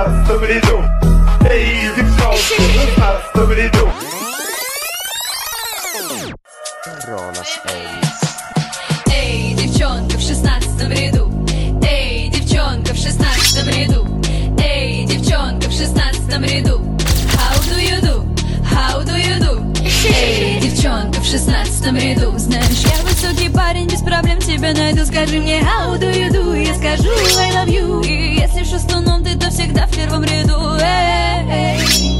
16 ряду. Эй, девчонка в 16 ряду. Ронас Элис. Эй, девчонка в 16 ряду. Эй, девчонка в 16 ряду. Эй, девчонка в 16 ряду. How do you do? How do you do? Эй, девчонка в 16 ряду. Знаешь, я высокий парень, без проблем тебя найду. Скажи мне, how do you do? Я скажу, I love you. И если в шестом ты, то всегда в первом ряду. Эй,